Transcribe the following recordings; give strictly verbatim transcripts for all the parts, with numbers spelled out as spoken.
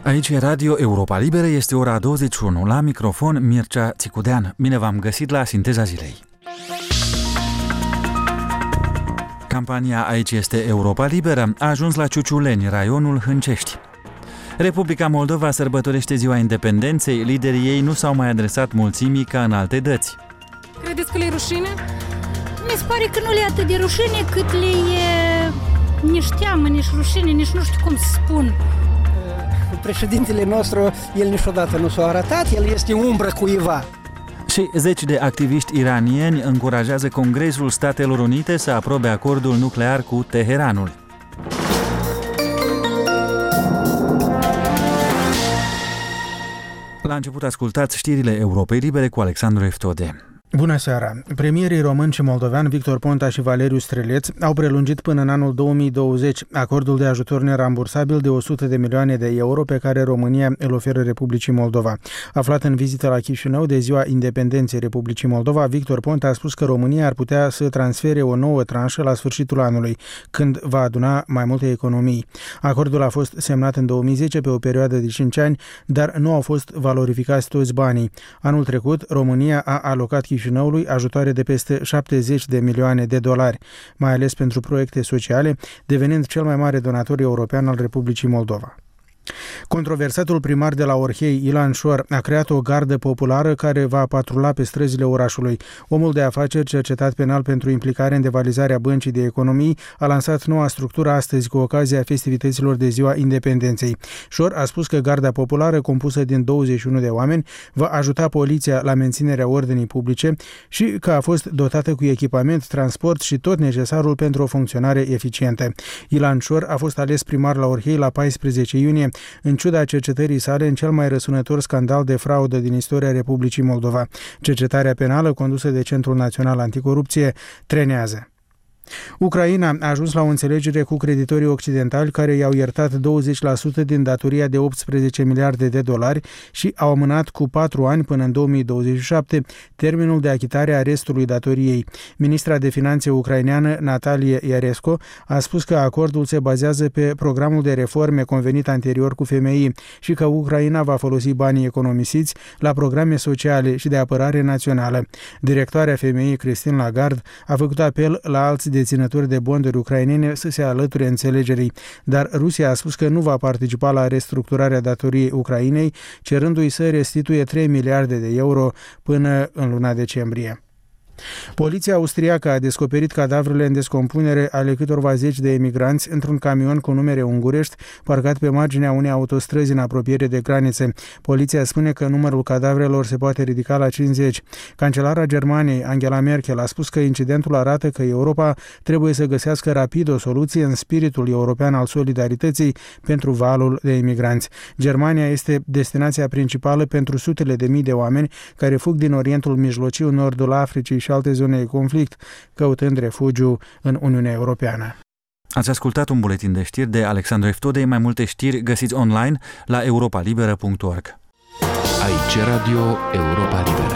Aici e Radio Europa Liberă, este ora douăzeci și unu. La microfon, Mircea Țicudean. Bine v-am găsit la Sinteza Zilei. Campania Aici este Europa Liberă a ajuns la Ciuciuleni, raionul Hâncești. Republica Moldova sărbătorește ziua independenței, liderii ei nu s-au mai adresat mulțimii ca în alte dăți. Credeți că le-e rușine? Mi se pare că nu le-e atât de rușine cât le e nici teamă, nici rușine, nici nu știu cum să spun. Președintele nostru, el niciodată nu s-a arătat, el este umbră cuiva. Și zeci de activiști iranieni încurajează Congresul Statelor Unite să aprobe acordul nuclear cu Teheranul. La început ascultați știrile Europei Libere cu Alexandru Eftode. Bună seara! Premierii român și moldovean Victor Ponta și Valeriu Streleț au prelungit până în anul două mii douăzeci acordul de ajutor nerambursabil de o sută de milioane de euro pe care România îl oferă Republicii Moldova. Aflat în vizită la Chișinău de ziua independenței Republicii Moldova, Victor Ponta a spus că România ar putea să transfere o nouă tranșă la sfârșitul anului, când va aduna mai multe economii. Acordul a fost semnat în două mii zece pe o perioadă de cinci ani, dar nu au fost valorificați toți banii. Anul trecut, România a alocat Chișinăului ajutoare de peste șaptezeci de milioane de dolari, mai ales pentru proiecte sociale, devenind cel mai mare donator european al Republicii Moldova. Controversatul primar de la Orhei, Ilan Șor, a creat o gardă populară care va patrula pe străzile orașului. Omul de afaceri, cercetat penal pentru implicare în devalizarea Băncii de Economii, a lansat noua structură astăzi cu ocazia festivităților de ziua independenței. Șor a spus că garda populară, compusă din douăzeci și unu de oameni, va ajuta poliția la menținerea ordinii publice și că a fost dotată cu echipament, transport și tot necesarul pentru o funcționare eficientă. Ilan Șor a fost ales primar la Orhei la paisprezece iunie, în ciuda cercetării sale în cel mai răsunător scandal de fraudă din istoria Republicii Moldova. Cercetarea penală condusă de Centrul Național Anticorupție trenează. Ucraina a ajuns la o înțelegere cu creditorii occidentali care i-au iertat douăzeci la sută din datoria de optsprezece miliarde de dolari și au amânat cu patru ani până în două mii douăzeci și șapte termenul de achitare a restului datoriei. Ministra de Finanțe ucraineană Natalie Iaresco a spus că acordul se bazează pe programul de reforme convenit anterior cu F M I și că Ucraina va folosi banii economisiți la programe sociale și de apărare națională. Directoarea F M I, Christine Lagarde, a făcut apel la alți deținători de bonduri ucrainene să se alăture înțelegerii, dar Rusia a spus că nu va participa la restructurarea datoriei Ucrainei, cerându-i să restituie trei miliarde de euro până în luna decembrie. Poliția austriacă a descoperit cadavrele în descompunere ale câtorva zeci de emigranți într-un camion cu numere ungurești parcat pe marginea unei autostrăzi în apropiere de granițe. Poliția spune că numărul cadavrelor se poate ridica la cincizeci. Cancelara Germaniei, Angela Merkel, a spus că incidentul arată că Europa trebuie să găsească rapid o soluție în spiritul european al solidarității pentru valul de emigranți. Germania este destinația principală pentru sutele de mii de oameni care fug din Orientul Mijlociu, Nordul Africii și alte zone de conflict, căutând refugiu în Uniunea Europeană. Ați ascultat un buletin de știri de Alexandru Eftode. Mai multe știri găsiți online la europa liberă punct org. Aici Radio Europa Liberă.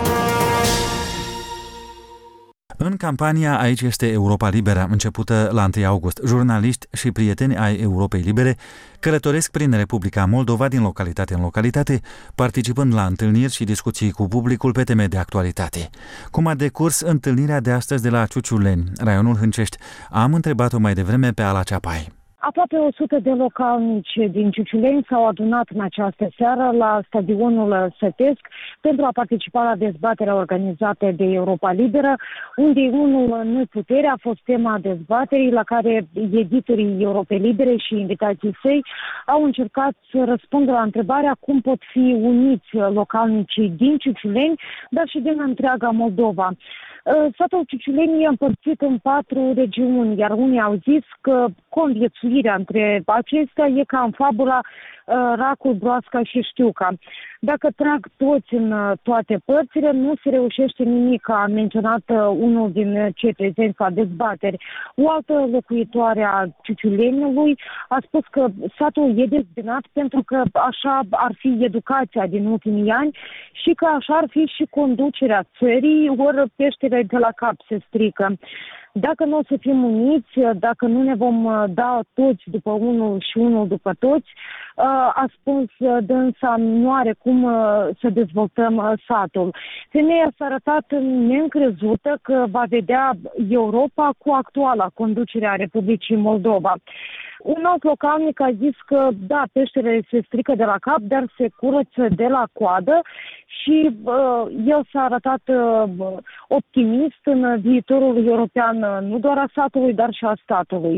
În campania Aici este Europa Liberă, începută la întâi august, jurnaliști și prieteni ai Europei Libere călătoresc prin Republica Moldova din localitate în localitate, participând la întâlniri și discuții cu publicul pe teme de actualitate. Cum a decurs întâlnirea de astăzi de la Ciuciuleni, raionul Hâncești? Am întrebat-o mai devreme pe Ala Ceapai. Aproape o sută de localnici din Ciuciuleni s-au adunat în această seară la stadionul Sătesc pentru a participa la dezbaterea organizată de Europa Liberă, unde unul nu putere a fost tema dezbaterii, la care editorii Europei Libere și invitații săi au încercat să răspundă la întrebarea cum pot fi uniți localnicii din Ciuciuleni, dar și din întreaga Moldova. Satul Ciuciuleni e împărțit în patru regiuni, iar unii au zis că conviețuirea între acestea e ca în fabula Racul, Broasca și Știuca. Dacă trag toți în toate părțile, nu se reușește nimic, a menționat unul din cei prezenți la dezbateri. O altă locuitoare a Ciuciuleniului a spus că satul e dezbinat pentru că așa ar fi educația din ultimii ani și că așa ar fi și conducerea țării, ori peștele de la cap se strică. Dacă nu o să fim uniți, dacă nu ne vom da toți după unul și unul după toți, a spus dânsa, nu are cum să dezvoltăm satul. Femeia s-a arătat neîncrezută că va vedea Europa cu actuala conducere a Republicii Moldova. Un alt localnic a zis că, da, peștele se strică de la cap, dar se curăță de la coadă și uh, el s-a arătat uh, optimist în viitorul european, nu doar a satului, dar și a statului.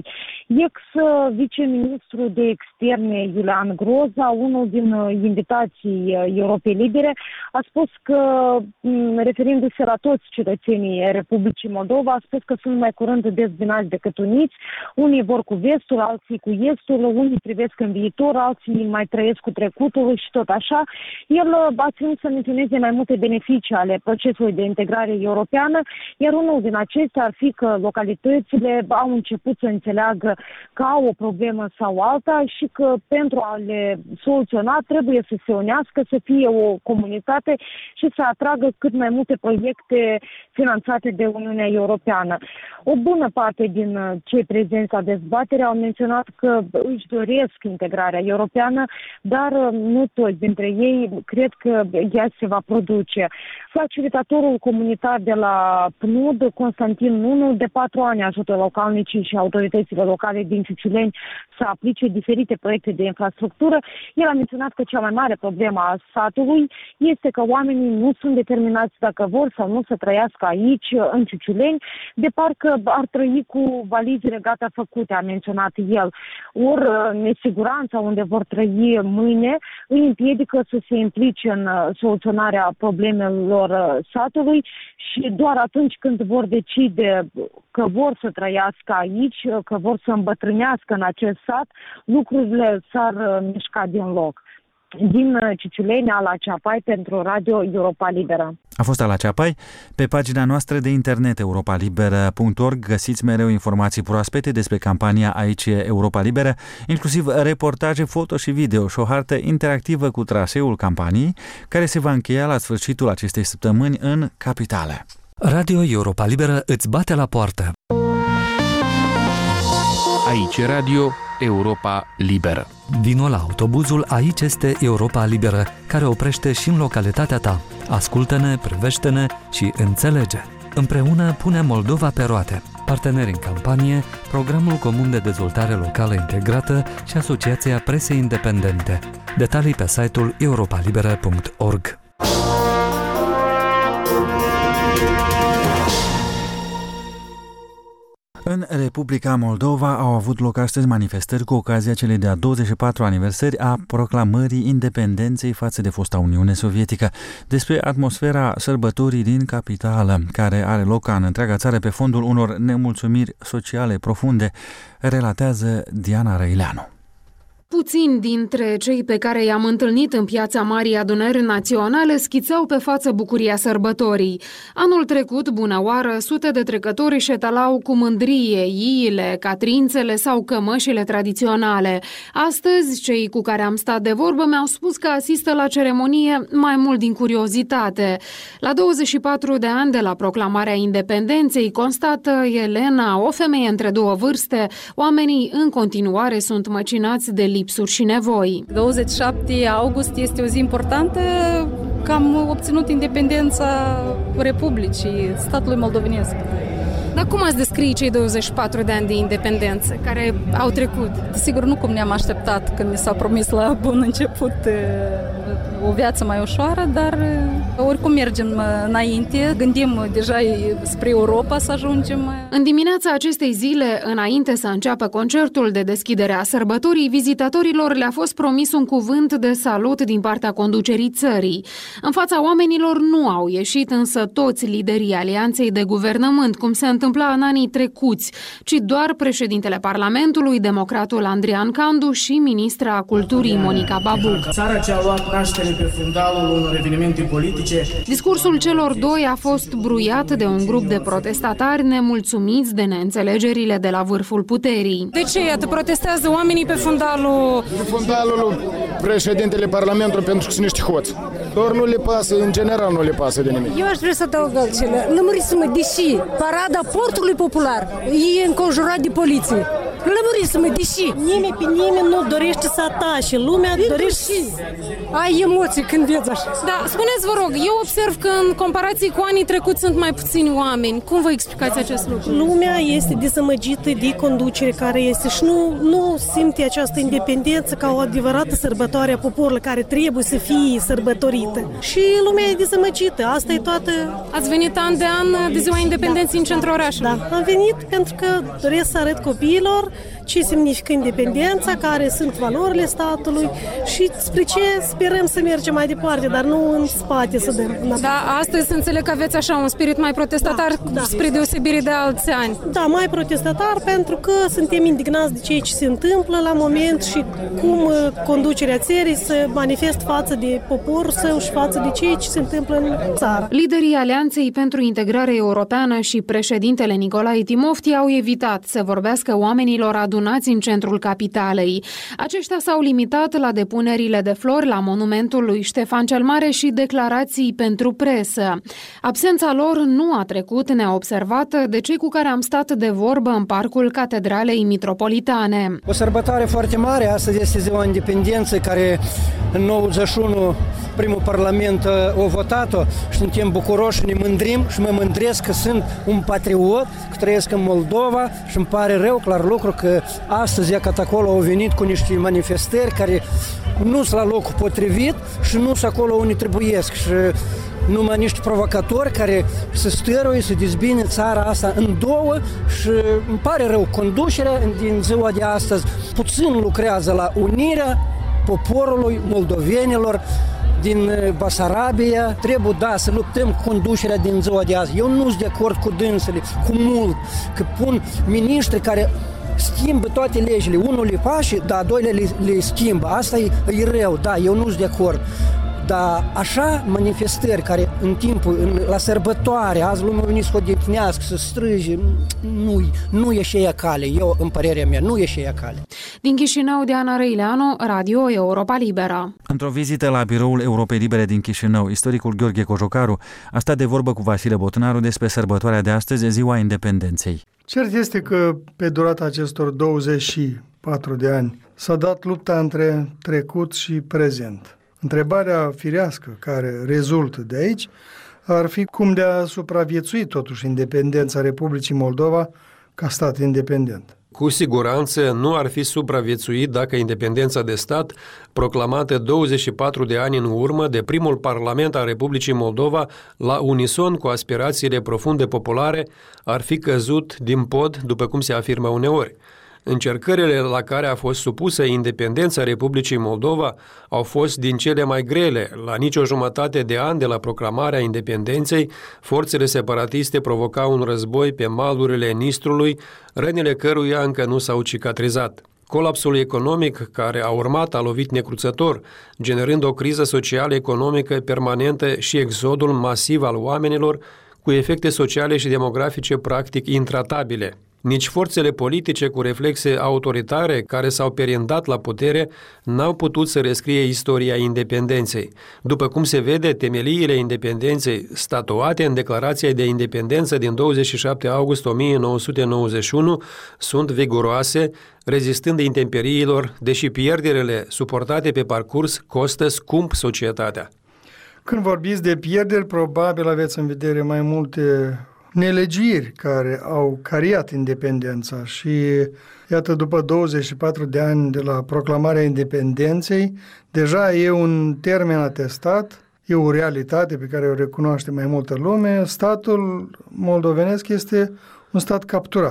Ex-viceministru de externe Iulian Groza, unul din invitații Europei Libere, a spus că, referindu-se la toți cetățenii Republicii Moldova, a spus că sunt mai curând dezbinați decât uniți. Unii vor cu vestul, alții cu estul, unii privesc în viitor, alții mai trăiesc cu trecutul și tot așa. El a ținut să menționeze mai multe beneficii ale procesului de integrare europeană, iar unul din acestea ar fi că localitățile au început să înțeleagă că au o problemă sau alta și că pentru a le soluționa trebuie să se unească, să fie o comunitate și să atragă cât mai multe proiecte finanțate de Uniunea Europeană. O bună parte din cei prezenți la dezbatere au menționat că își doresc integrarea europeană, dar nu toți dintre ei cred că ea se va produce. Facilitatorul comunitar de la P N U D, Constantin Nunu, de patru ani ajută localnicii și autoritățile locale din Ciuciuleni să aplice diferite proiecte de infrastructură. El a menționat că cea mai mare problemă a satului este că oamenii nu sunt determinați dacă vor sau nu să trăiască aici, în Ciuciuleni, de parcă ar trăi cu valizele gata făcute, a menționat el. Ori nesiguranța unde vor trăi mâine îi împiedică să se implice în soluționarea problemelor satului și doar atunci când vor decide că vor să trăiască aici, că vor să îmbătrânească în acest sat, lucrurile s-ar mișca din loc. Din Ciuciuleni, Ala Ceapai pentru Radio Europa Liberă. A fost Ala Ceapai. Pe pagina noastră de internet europa liberă punct org găsiți mereu informații proaspete despre campania Aici Europa Liberă, inclusiv reportaje foto și video și o hartă interactivă cu traseul campaniei, care se va încheia la sfârșitul acestei săptămâni în capitală. Radio Europa Liberă îți bate la poartă. Aici Radio Europa Liberă. Vino la autobuzul Aici este Europa Liberă, care oprește și în localitatea ta. Ascultă-ne, privește-ne și înțelege. Împreună punem Moldova pe roate. Parteneri în campanie, Programul Comun de Dezvoltare Locală Integrată și Asociația Presei Independente. Detalii pe site-ul europa liberă punct org. În Republica Moldova au avut loc astăzi manifestări cu ocazia celei de-a douăzeci și patru aniversări a proclamării independenței față de fosta Uniune Sovietică. Despre atmosfera sărbătorii din capitală, care are loc ca în întreaga țară pe fondul unor nemulțumiri sociale profunde, relatează Diana Răileanu. Puțini dintre cei pe care i-am întâlnit în piața Marii Adunări Naționale schițau pe față bucuria sărbătorii. Anul trecut, bună oară, sute de trecători își etalau cu mândrie iile, catrințele sau cămășile tradiționale. Astăzi, cei cu care am stat de vorbă mi-au spus că asistă la ceremonie mai mult din curiozitate. La douăzeci și patru de ani de la proclamarea independenței, constată Elena, o femeie între două vârste, oamenii în continuare sunt măcinați de lipsuri și nevoi. douăzeci și șapte august este o zi importantă, că am obținut independența Republicii, statului moldovenesc. Dar cum ați descrie cei douăzeci și patru de ani de independență care au trecut? Sigur, nu cum ne-am așteptat când mi s-a promis la bun început o viață mai ușoară, dar oricum mergem înainte, gândim deja spre Europa să ajungem. În dimineața acestei zile, înainte să înceapă concertul de deschidere a sărbătorii, vizitatorilor le-a fost promis un cuvânt de salut din partea conducerii țării. În fața oamenilor nu au ieșit însă toți liderii alianței de guvernământ, cum se întâmpla în anii trecuți, ci doar președintele Parlamentului, democratul Andrian Candu și ministra Culturii Monica Babuc. Țara ce a luat naștere pe fundalul unor evenimente politice politice. Discursul celor doi a fost bruiat de un grup de protestatari nemulțumiți de neînțelegerile de la vârful puterii. De ce? Iată, protestează oamenii pe fundalul... Pe fundalul președintele Parlamentului pentru că sunt niște hoți. Doar nu le pasă, în general nu le pasă de nimic. Eu aș vrea să adaug altceva. Lămuriți-mă, deși parada portului popular e înconjurat de poliție. Lămuriți-mă, deși nimeni pe nimeni nu dorește să atace. Lumea dorește... Ai emoții când vezi așa. Da, spuneți, vă rog, eu observ că în comparație cu anii trecuți sunt mai puțini oameni. Cum vă explicați acest lucru? Lumea este dezamăgită de conducere care este și nu, nu simte această independență ca o adevărată sărbătoare a poporului care trebuie să fie sărbătorită. Și lumea e dezamăgită. Asta e toată... Ați venit an de an de ziua independenței în centrul orașului? Da, am venit pentru că doresc să arăt copiilor ce semnifică independența, care sunt valorile statului și spre ce sperăm să mergem mai departe, dar nu în spate să dăm. Da, astăzi înțeleg că aveți așa un spirit mai protestatar, da, da, spre deosebire de alți ani. Da, mai protestatar pentru că suntem indignați de ceea ce se întâmplă la moment și cum conducerea țării se manifestă față de poporul său și față de ceea ce se întâmplă în țară. Liderii Alianței pentru Integrare Europeană și președintele Nicolae Timofti au evitat să vorbească oamenilor adunați în centrul capitalei. Aceștia s-au limitat la depunerile de flori la monumentul lui Ștefan cel Mare și declarații pentru presă. Absența lor nu a trecut neobservată de cei cu care am stat de vorbă în parcul Catedralei Mitropolitane. O sărbătoare foarte mare, astăzi este ziua independenței care în nouăzeci și unu primul parlament a votat-o și suntem bucuroși și ne mândrim și mă mândresc că sunt un patriot, că trăiesc în Moldova și îmi pare rău, clar lucru, că astăzi că acolo au venit cu niște manifestări care nu sunt la locul potrivit și nu sunt acolo unde trebuiesc și numai niște provocatori care se stăruie, să dezbine țara asta în două și îmi pare rău, conducerea din ziua de astăzi puțin lucrează la unirea poporului moldovenilor din Basarabia. Trebuie, da, să luptăm cu conducerea din ziua de azi. Eu nu sunt de acord cu dânsele, cu mult, că pun miniștri care schimbă toate legile. Unul le face, da, doile le, le schimbă. Asta e, e rău, da, eu nu sunt de acord. Dar așa manifestări care în timpul, în, la sărbătoare, azi lumea a venit să odihnească, să strâge, nu, nu e și ea cale, eu, în părerea mea, nu e și ea cale. Din Chișinău, Diana Răileanu, Radio Europa Liberă. Într-o vizită la biroul Europei Libere din Chișinău, istoricul Gheorghe Cojocaru a stat de vorbă cu Vasile Botnaru despre sărbătoarea de astăzi, Ziua Independenței. Cert este că pe durata acestor douăzeci și patru de ani s-a dat lupta între trecut și prezent. Întrebarea firească care rezultă de aici ar fi cum de a supraviețui totuși independența Republicii Moldova ca stat independent. Cu siguranță nu ar fi supraviețuit dacă independența de stat, proclamată douăzeci și patru de ani în urmă de primul Parlament al Republicii Moldova, la unison cu aspirațiile profunde populare, ar fi căzut din pod, după cum se afirmă uneori. Încercările la care a fost supusă independența Republicii Moldova au fost din cele mai grele. La nicio jumătate de an de la proclamarea independenței, forțele separatiste provocau un război pe malurile Nistrului, rănile căruia încă nu s-au cicatrizat. Colapsul economic care a urmat a lovit necruțător, generând o criză socială-economică permanentă și exodul masiv al oamenilor, cu efecte sociale și demografice practic intratabile. Nici forțele politice cu reflexe autoritare care s-au perindat la putere n-au putut să rescrie istoria independenței. După cum se vede, temeliile independenței statuate în Declarația de Independență din douăzeci și șapte august o mie nouă sute nouăzeci și unu sunt viguroase, rezistând intemperiilor, deși pierderile suportate pe parcurs costă scump societatea. Când vorbiți de pierderi, probabil aveți în vedere mai multe nelegiuiri care au cariat independența și iată, după douăzeci și patru de ani de la proclamarea independenței, deja e un termen atestat, e o realitate pe care o recunoaște mai multă lume, statul moldovenesc este un stat capturat.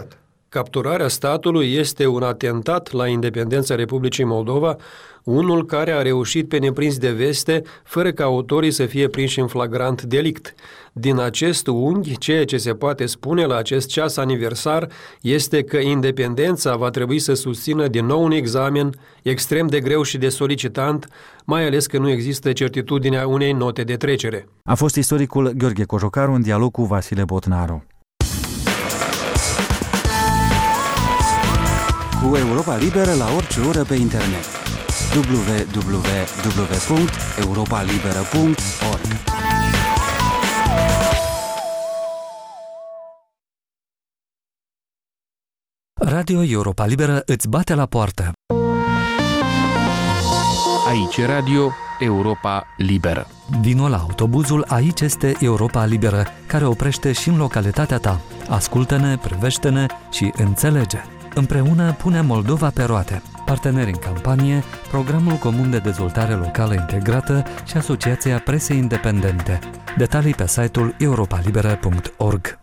Capturarea statului este un atentat la independența Republicii Moldova, unul care a reușit pe neprins de veste, fără ca autorii să fie prinși în flagrant delict. Din acest unghi, ceea ce se poate spune la acest ceas aniversar este că independența va trebui să susțină din nou un examen extrem de greu și de solicitant, mai ales că nu există certitudinea unei note de trecere. A fost istoricul Gheorghe Cojocaru în dialog cu Vasile Botnaru. Cu Europa Liberă la orice oră pe internet. w w w punct europa liberă punct org Radio Europa Liberă îți bate la poartă. Aici Radio Europa Liberă. Vino la autobuzul Aici este Europa Liberă, care oprește și în localitatea ta. Ascultă-ne, privește-ne și înțelege. Împreună punem Moldova pe roate. Parteneri în campanie, Programul Comun de Dezvoltare Locală Integrată și Asociația Presei Independente. Detalii pe site-ul europa liberă punct org.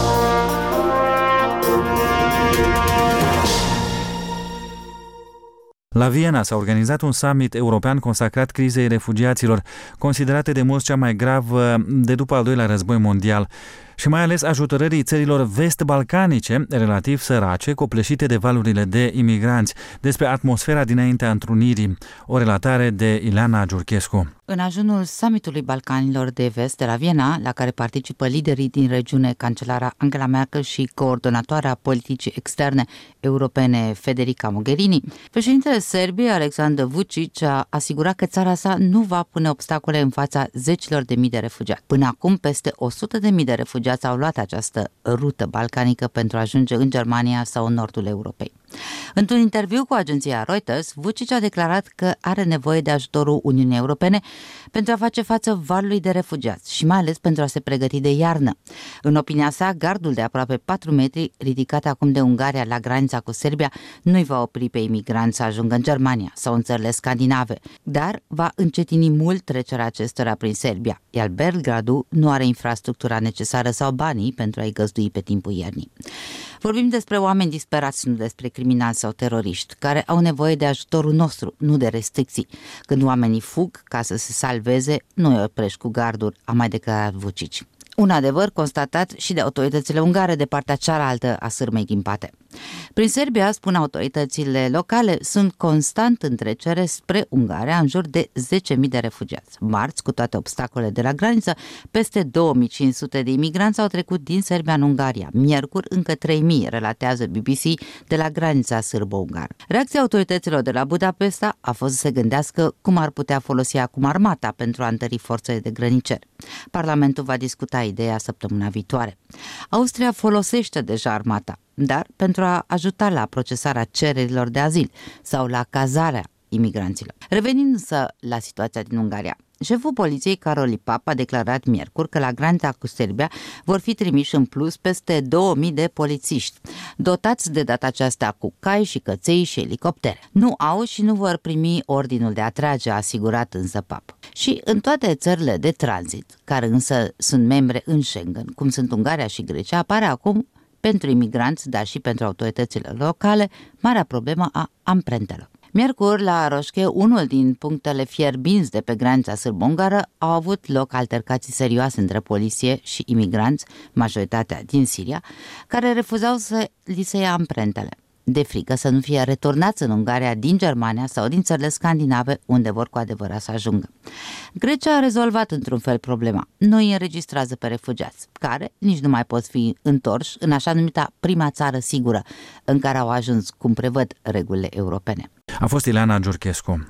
La Viena s-a organizat un summit european consacrat crizei refugiaților, considerate de mulți cea mai gravă de după al doilea război mondial, și mai ales ajutorării țărilor vest-balcanice, relativ sărace, copleșite de valurile de imigranți. Despre atmosfera dinaintea întrunirii, o relatare de Ileana Giurchescu. În ajunul summitului Balcanilor de Vest de la Viena, la care participă liderii din regiune, cancelara Angela Merkel și coordonatoarea politicii externe europene Federica Mogherini, președintele Serbiei, Aleksandar Vučić, a asigurat că țara sa nu va pune obstacole în fața zecilor de mii de refugiați. Până acum, peste o sută de mii de refugiați au luat această rută balcanică pentru a ajunge în Germania sau în nordul Europei. Într-un interviu cu agenția Reuters, Vučić a declarat că are nevoie de ajutorul Uniunii Europene pentru a face față valului de refugiați și mai ales pentru a se pregăti de iarnă. În opinia sa, gardul de aproape patru metri, ridicat acum de Ungaria la granița cu Serbia, nu-i va opri pe imigranți să ajungă în Germania sau în țările scandinave, dar va încetini mult trecerea acestora prin Serbia, iar Belgradu nu are infrastructura necesară sau banii pentru a-i găzdui pe timpul iernii. Vorbim despre oameni disperați, nu despre criminali sau teroriști, care au nevoie de ajutorul nostru, nu de restricții. Când oamenii fug ca să se salveze, nu îi oprești cu garduri, a mai declarat Vučić. Un adevăr constatat și de autoritățile ungare de partea cealaltă a sârmei ghimpate. Prin Serbia, spun autoritățile locale, sunt constant în trecere spre Ungaria în jur de zece mii de refugiați. Marți, cu toate obstacolele de la graniță, peste două mii cinci sute de imigranți au trecut din Serbia în Ungaria. Miercuri, încă trei mii, relatează B B C de la granița sârbo-ungară. Reacția autorităților de la Budapesta a fost să se gândească cum ar putea folosi acum armata pentru a întări forțele de grăniceri. Parlamentul va discuta ideea săptămâna viitoare. Austria folosește deja armata, dar pentru a ajuta la procesarea cererilor de azil sau la cazarea imigranților. Revenind însă la situația din Ungaria, șeful poliției Karol Pap a declarat miercuri că la granița cu Serbia vor fi trimiși în plus peste două mii de polițiști, dotați de data aceasta cu cai și căței și elicoptere. Nu au și nu vor primi ordinul de a trage, a asigurat însă Pap. Și în toate țările de tranzit, care însă sunt membre în Schengen, cum sunt Ungaria și Grecia, apare acum pentru imigranți, dar și pentru autoritățile locale, marea problemă a amprentelor. Miercuri, la Roșche, unul din punctele fierbinți de pe granița sârbo-ungară, au avut loc altercații serioase între poliție și imigranți, majoritatea din Siria, care refuzau să li se ia amprentele, de frică să nu fie returnați în Ungaria din Germania sau din țările scandinave, unde vor cu adevărat să ajungă. Grecia a rezolvat într-un fel problema. Nu îi înregistrează pe refugiați, care nici nu mai pot fi întorși în așa numita prima țară sigură, în care au ajuns, cum prevăd regulile europene. A fost Ileana Giurchescu.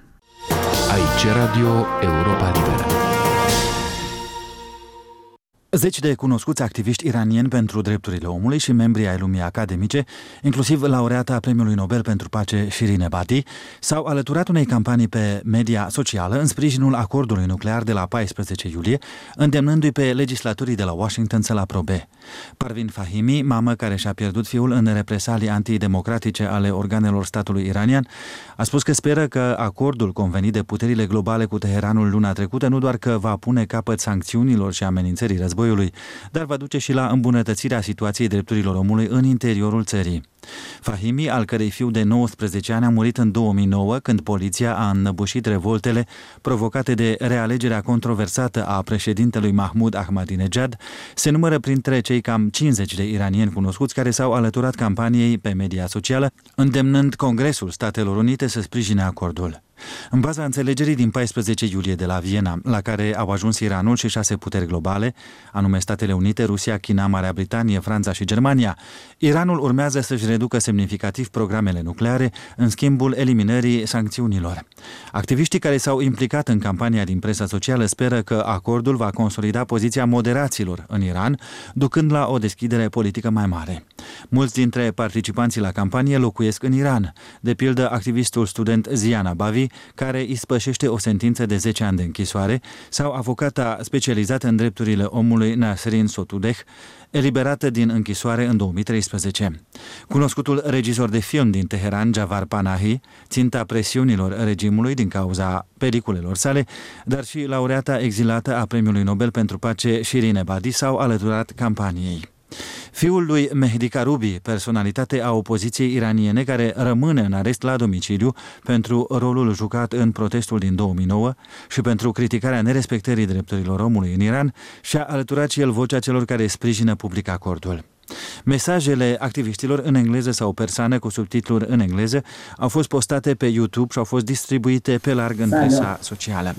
Aici Radio Europa Liberă. Zeci de cunoscuți activiști iranieni pentru drepturile omului și membrii ai lumii academice, inclusiv laureata Premiului Nobel pentru Pace Shirin Ebadi, s-au alăturat unei campanii pe media socială în sprijinul acordului nuclear de la paisprezece iulie, îndemnându-i pe legislatorii de la Washington să-l aprobe. Parvin Fahimi, mamă care și-a pierdut fiul în represalii antidemocratice ale organelor statului iranian, a spus că speră că acordul convenit de puterile globale cu Teheranul luna trecută nu doar că va pune capăt sancțiunilor și amenințării războiului, dar va duce și la îmbunătățirea situației drepturilor omului în interiorul țării. Fahimi, al cărei fiu de nouăsprezece ani a murit în două mii nouă când poliția a înnăbușit revoltele provocate de realegerea controversată a președintelui Mahmoud Ahmadinejad, se numără printre cei cam cincizeci de iranieni cunoscuți care s-au alăturat campaniei pe media socială, îndemnând Congresul Statelor Unite să sprijine acordul. În baza înțelegerii din paisprezece iulie de la Viena, la care au ajuns Iranul și șase puteri globale, anume Statele Unite, Rusia, China, Marea Britanie, Franța și Germania, Iranul urmează să-și reducă semnificativ programele nucleare în schimbul eliminării sancțiunilor. Activiștii care s-au implicat în campania din presa socială speră că acordul va consolida poziția moderaților în Iran, ducând la o deschidere politică mai mare. Mulți dintre participanții la campanie locuiesc în Iran, de pildă activistul student Ziana Bavi, care ispășește o sentință de zece ani de închisoare, sau avocata specializată în drepturile omului Nasrin Sotoudeh, eliberată din închisoare în două mii treisprezece. Cunoscutul regizor de film din Teheran, Javad Panahi, ținta presiunilor regimului din cauza peliculelor sale, dar și laureata exilată a Premiului Nobel pentru Pace Shirin Ebadi s-au alăturat campaniei. Fiul lui Mehdi Karoubi, personalitate a opoziției iraniene care rămâne în arest la domiciliu pentru rolul jucat în protestul din două mii nouă și pentru criticarea nerespectării drepturilor omului în Iran, și-a alăturat și el vocea celor care sprijină public acordul. Mesajele activiștilor în engleză sau persană cu subtitluri în engleză au fost postate pe YouTube și au fost distribuite pe larg în presa socială.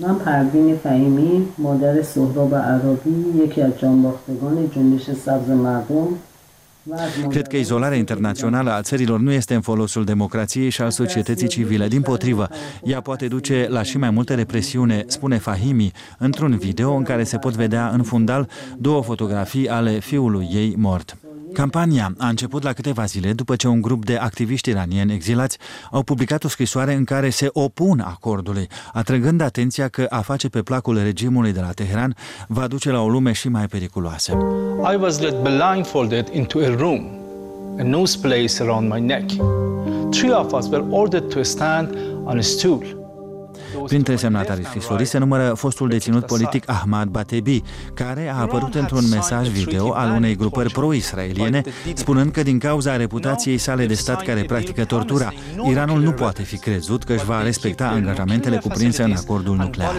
Cred că izolarea internațională a țărilor nu este în folosul democrației și al societății civile. Dimpotrivă, ea poate duce la și mai multă represiune, spune Fahimi într-un video în care se pot vedea în fundal două fotografii ale fiului ei mort. Campania a început la câteva zile după ce un grup de activiști iranieni exilați au publicat o scrisoare în care se opun acordului, atrăgând atenția că a face pe placul regimului de la Teheran va duce la o lume și mai periculoasă. I was led blindfolded into a room, a noose placed around my neck. Three of us were ordered to stand on a stool. Printre semnatarii scrisorii se numără fostul deținut politic Ahmad Batebi, care a apărut într-un mesaj video al unei grupări pro-israeliene, spunând că din cauza reputației sale de stat care practică tortura, Iranul nu poate fi crezut că își va respecta angajamentele cuprinse în acordul nuclear.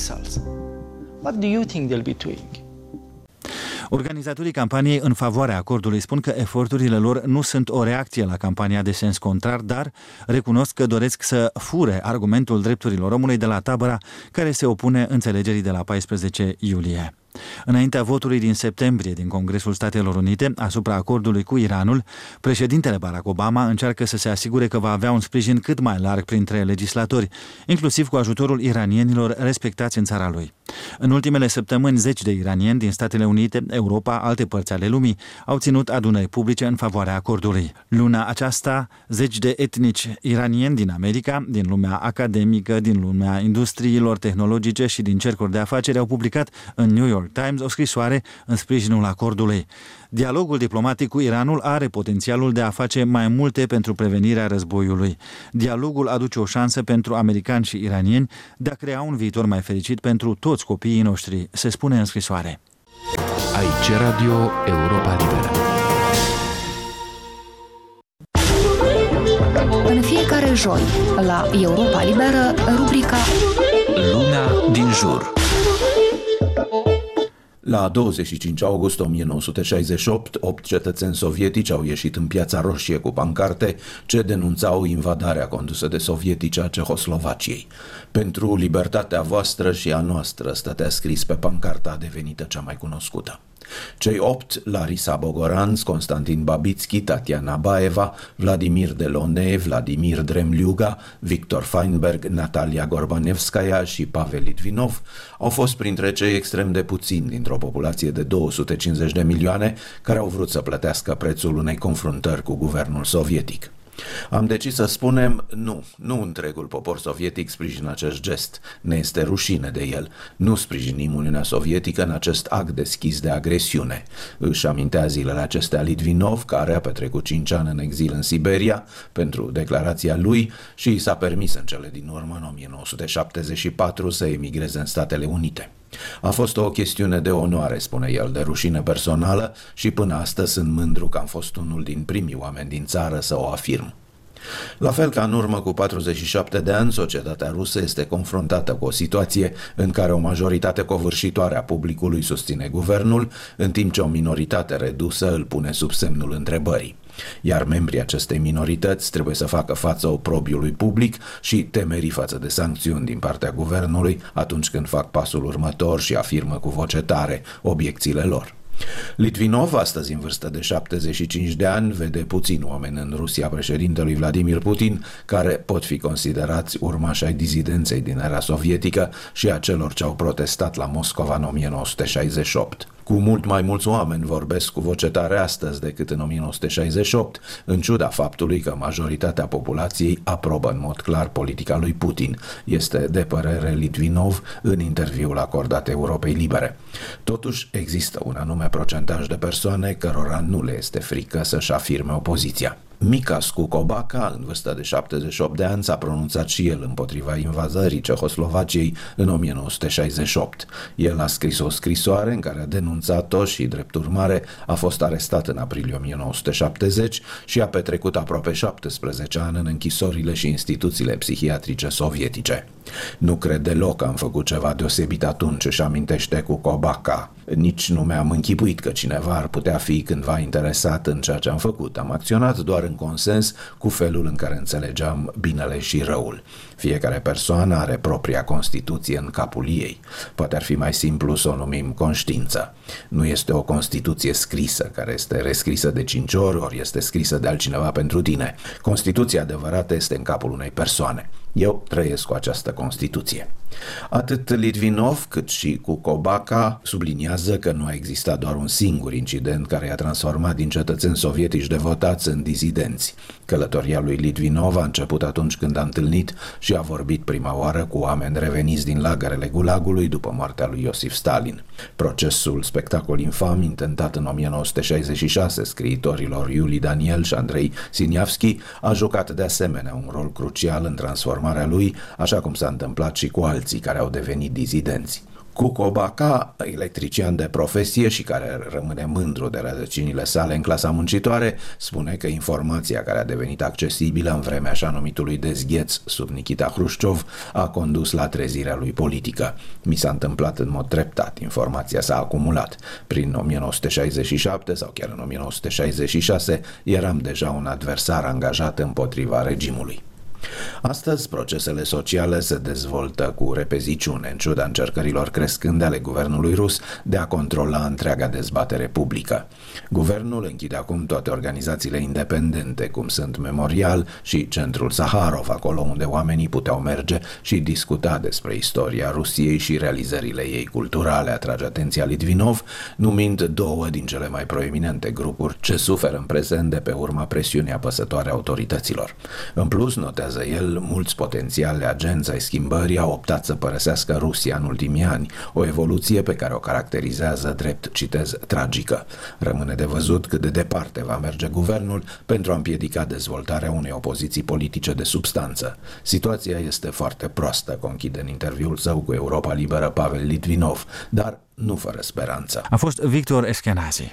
Organizatorii campaniei în favoarea acordului spun că eforturile lor nu sunt o reacție la campania de sens contrar, dar recunosc că doresc să fure argumentul drepturilor omului de la tabăra care se opune înțelegerii de la paisprezece iulie. Înaintea votului din septembrie din Congresul Statelor Unite asupra acordului cu Iranul, președintele Barack Obama încearcă să se asigure că va avea un sprijin cât mai larg printre legislatori, inclusiv cu ajutorul iranienilor respectați în țara lui. În ultimele săptămâni, zeci de iranieni din Statele Unite, Europa, alte părți ale lumii au ținut adunări publice în favoarea acordului. Luna aceasta, zeci de etnici iranieni din America, din lumea academică, din lumea industriilor tehnologice și din cercuri de afaceri au publicat în New York Times o scrisoare în sprijinul acordului. Dialogul diplomatic cu Iranul are potențialul de a face mai multe pentru prevenirea războiului. Dialogul aduce o șansă pentru americani și iranieni de a crea un viitor mai fericit pentru toți copiii noștri, se spune în scrisoare. Aici Radio Europa Liberă. În fiecare joi, la Europa Liberă, rubrica Lumea din jur. La douăzeci și cinci august o mie nouă sute șaizeci și opt, opt cetățeni sovietici au ieșit în Piața Roșie cu pancarte ce denunțau invadarea condusă de sovietici a Cehoslovaciei. Pentru libertatea voastră și a noastră stătea scris pe pancarta devenită cea mai cunoscută. Cei opt, Larisa Bogoranț, Constantin Babitski, Tatiana Baeva, Vladimir Delone, Vladimir Dremliuga, Victor Feinberg, Natalia Gorbanevskaya și Pavel Litvinov, au fost printre cei extrem de puțini dintr-o populație de două sute cincizeci de milioane care au vrut să plătească prețul unei confruntări cu guvernul sovietic. Am decis să spunem nu, nu întregul popor sovietic sprijină acest gest, ne este rușine de el, nu sprijinim Uniunea Sovietică în acest act deschis de agresiune. Își amintea zilele acestea Litvinov, care a petrecut cinci ani în exil în Siberia pentru declarația lui și i s-a permis în cele din urmă în o mie nouă sute șaptezeci și patru să emigreze în Statele Unite. A fost o chestiune de onoare, spune el, de rușine personală și până astăzi sunt mândru că am fost unul din primii oameni din țară să o afirm. La fel ca în urmă cu patruzeci și șapte de ani, societatea rusă este confruntată cu o situație în care o majoritate covârșitoare a publicului susține guvernul, în timp ce o minoritate redusă îl pune sub semnul întrebării. Iar membrii acestei minorități trebuie să facă față oprobiului public și temerii față de sancțiuni din partea guvernului atunci când fac pasul următor și afirmă cu voce tare obiecțiile lor. Litvinov, astăzi în vârstă de șaptezeci și cinci de ani, vede puțini oameni în Rusia președintelui Vladimir Putin care pot fi considerați urmași ai dizidenței din era sovietică și a celor ce au protestat la Moscova în o mie nouă sute șaizeci și opt. Cu mult mai mulți oameni vorbesc cu voce tare astăzi decât în o mie nouă sute șaizeci și opt, în ciuda faptului că majoritatea populației aprobă în mod clar politica lui Putin, este de părere Litvinov în interviul acordat Europei Libere. Totuși, există un anume procentaj de persoane cărora nu le este frică să-și afirme opoziția. Mika Skukobaca, în vârstă de șaptezeci și opt de ani, s-a pronunțat și el împotriva invazării Cehoslovaciei în o mie nouă sute șaizeci și opt. El a scris o scrisoare în care a denunțat-o și, drept urmare, a fost arestat în aprilie o mie nouă sute șaptezeci și a petrecut aproape șaptesprezece ani în închisorile și instituțiile psihiatrice sovietice. Nu cred deloc că am făcut ceva deosebit atunci, își amintește Kukobaca. Nici nu mi-am închipuit că cineva ar putea fi cândva interesat în ceea ce am făcut. Am acționat doar în consens cu felul în care înțelegeam binele și răul. Fiecare persoană are propria Constituție în capul ei. Poate ar fi mai simplu să o numim conștiință. Nu este o Constituție scrisă, care este rescrisă de cinci ori, ori este scrisă de altcineva pentru tine. Constituția adevărată este în capul unei persoane. Eu trăiesc cu această Constituție. Atât Litvinov cât și Kukobaca subliniază că nu a existat doar un singur incident care i-a transformat din cetățeni sovietici devotați în dizidenți. Călătoria lui Litvinov a început atunci când a întâlnit și a vorbit prima oară cu oameni reveniți din lagărele Gulagului după moartea lui Iosif Stalin. Procesul spectacol infam intentat în o mie nouă sute șaizeci și șase scriitorilor Iuli Daniel și Andrei Siniavski a jucat de asemenea un rol crucial în transformarea lui, așa cum s-a întâmplat și cu alții care au devenit dizidenți. Kukobaca, electrician de profesie și care rămâne mândru de rădăcinile sale în clasa muncitoare, spune că informația care a devenit accesibilă în vremea așa numitului dezgheț sub Nikita Hrușciov a condus la trezirea lui politică. Mi s-a întâmplat în mod treptat, informația s-a acumulat. Prin o mie nouă sute șaizeci și șapte sau chiar în o mie nouă sute șaizeci și șase eram deja un adversar angajat împotriva regimului. Astăzi, procesele sociale se dezvoltă cu repeziciune, în ciuda încercărilor crescânde ale guvernului rus de a controla întreaga dezbatere publică. Guvernul închide acum toate organizațiile independente, cum sunt Memorial și Centrul Saharov, acolo unde oamenii puteau merge și discuta despre istoria Rusiei și realizările ei culturale, atrage atenția Litvinov, numind două din cele mai proeminente grupuri ce suferă în prezent de pe urma presiunii apăsătoare a autorităților. În plus, notează el, mulți potențiali agenți ai schimbării au optat să părăsească Rusia în ultimii ani, o evoluție pe care o caracterizează drept, citez, tragică. Rămâne de văzut cât de departe va merge guvernul pentru a împiedica dezvoltarea unei opoziții politice de substanță. Situația este foarte proastă, conchide în interviul său cu Europa Liberă Pavel Litvinov, dar nu fără speranță. A fost Victor Eschenazi.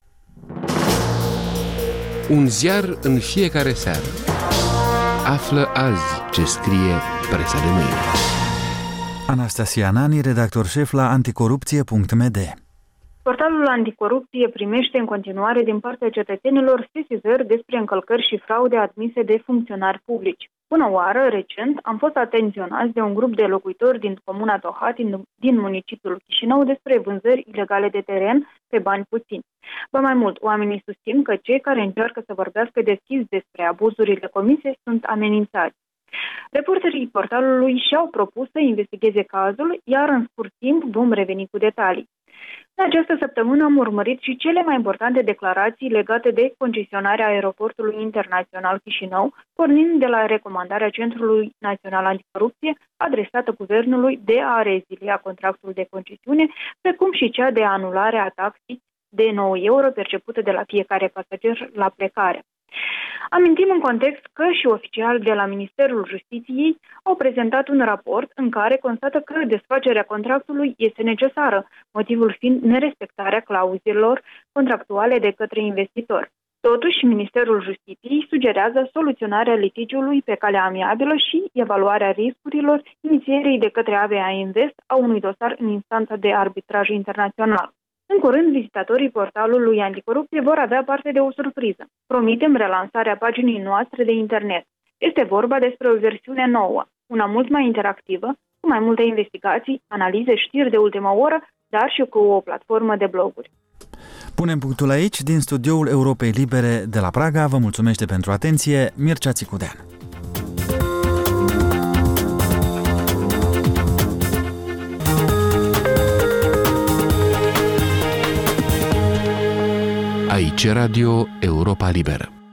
Un ziar în fiecare seară. Află azi ce scrie presa de mâine. Anastasia Nani, redactor șef la anticorupție punct m d. Portalul Anticorupție primește în continuare din partea cetățenilor sesizări despre încălcări și fraude admise de funcționari publici. Până oară, recent, am fost atenționați de un grup de locuitori din comuna Tohat, din municipiul Chișinău, despre vânzări ilegale de teren pe bani puțini. Ba mai mult, oamenii susțin că cei care încearcă să vorbească deschis despre abuzurile comise sunt amenințați. Reporterii portalului și-au propus să investigheze cazul, iar în scurt timp vom reveni cu detalii. În această săptămână am urmărit și cele mai importante declarații legate de concesionarea aeroportului internațional Chișinău, pornind de la recomandarea Centrului Național Anticorupție adresată guvernului de a rezilia contractul de concesiune, precum și cea de anulare a taxei de nouă euro percepută de la fiecare pasager la plecare. Amintim în context că și oficiali de la Ministerul Justiției au prezentat un raport în care constată că desfacerea contractului este necesară, motivul fiind nerespectarea clauzelor contractuale de către investitor. Totuși, Ministerul Justiției sugerează soluționarea litigiului pe cale amiabilă și evaluarea riscurilor inițierii de către A V A Invest a unui dosar în instanța de arbitraj internațional. În curând, vizitatorii portalului anticorupție vor avea parte de o surpriză. Promitem relansarea paginii noastre de internet. Este vorba despre o versiune nouă, una mult mai interactivă, cu mai multe investigații, analize, știri de ultima oră, dar și cu o platformă de bloguri. Punem punctul aici. Din studioul Europei Libere de la Praga vă mulțumește pentru atenție Mircea Țicudean. Aici Radio Europa Liberă.